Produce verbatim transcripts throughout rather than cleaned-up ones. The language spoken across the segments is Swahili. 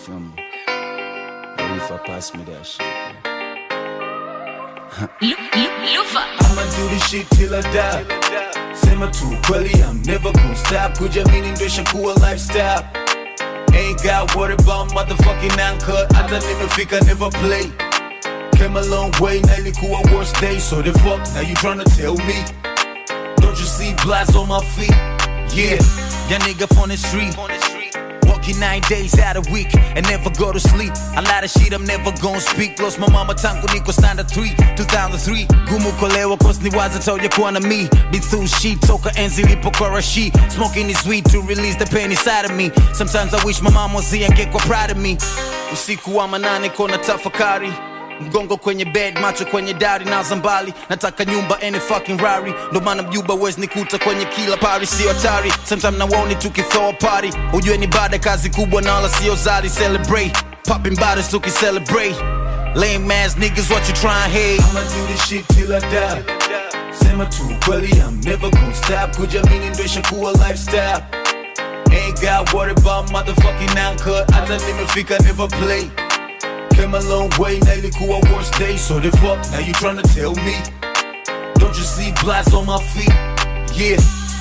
feel me? Maybe if I pass me that shit, Lufa. I'ma do this shit till I die. Sema tu kweli, I'm never gonna stop. Kujamini ndo ishakuwa lifestyle. Ain't got worried about motherfucking uncut. Hata nimefika never play. Came a long way, na ilikuwa worst day. So the fuck, now you tryna tell me? Don't you see blots on my feet? Yeah, young nigga on the street. Working nine days out a week and never go to sleep. A lot of shit I'm never gonna speak. Lost my mama tangu niko standard three, two thousand three. Gumu kolewa cause ni waza told ya kuwa na me. Be through shit, toka enzi lipo kwa she. Smoking is sweet to release the pain inside of me. Sometimes I wish my mom was here and get kwa proud of me. Usiku wa manane kona tafakari. Mgongo kwenye bed, macho kwenye dari na zambali. Nataka nyumba any fucking Rari. Ndo maana mjuba wezi nikuta kwenye kila pari. Sio hatari, sometimes na woni tukithrow a party. Ujue ni bada kazi kubwa na wala sio zali. Celebrate, popping bottles tuki celebrate. Lame ass niggas what you trying hate. I'ma do this shit till I die. Sema tu kweli, I'm never gonna stop. Kujamini ndo ishakuwa lifestyle. Ain't got worried about motherfucking uncut. Hata nimefika never play. Came a long way, na ilikuwa worst day. So the fuck, now you tryna tell me? Don't you see blots on my feet? Yeah.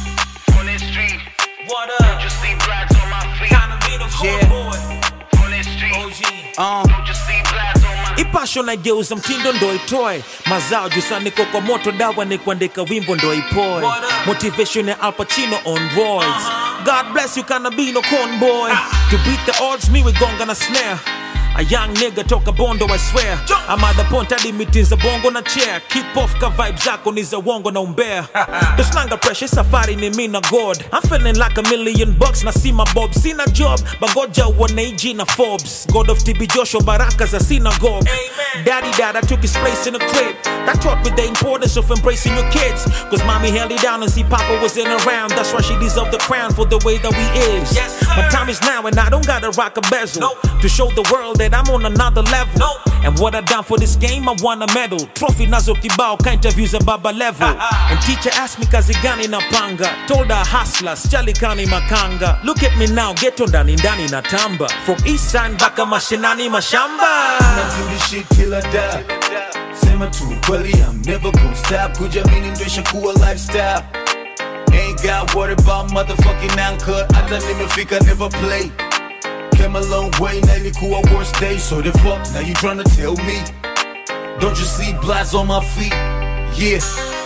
On this street, What don't up? you see blots on my feet? Kinda be the cool Yeah. boy. On this street, O G. Uh, don't you see blots on my feet? Ipasho na geuza mtindo ndo itoe mazao jusa niko kwa moto dawa ni kuandika wimbo ndo ipoe What up? motivation ya Al Pacino on roids. God bless you kana be no con boy. To beat the odds me we gonga na snare. A young nigga toka bondo I swear. I'm at the point hadi meetings za bongo na chair. Keep off ka vibes zako ni za wongo na umbea. Tuslanga pressure safari ni mi na God. I'm feeling like a million bucks na see my bob. Sina job bagoja wana A G na Forbes. God of T B Joshua baraka za synagogue. Amen. Daddy dad I took his place in the crib. That taught me the importance of embracing your kids. Cause mommy held it down and see papa wasn't around. That's why she deserved the crown for the way that we is. Yes, sir. My time is now and I don't gotta rock a bezel. Nope. To show the world that I'm on another level. Nope. And what I done for this game, I won a medal. Trophy nazo kibao, ka interviews at baba level. And teacher asked me kazi gani na panga. Told her hustlers, chali kani makanga. Look at me now, get on ndani ndani na tamba. From east side baka mashinani mashamba. I'ma do this shit till I die. Sema tu kweli, I'm never gonna stop. Kujamini ndo ishakuwa lifestyle. Ain't got worried about motherfucking uncut. Hata nimefika never play. Came a long way, na ilikuwa worst day. So the fuck, now you tryna tell me? Don't you see blots on my feet? Yeah.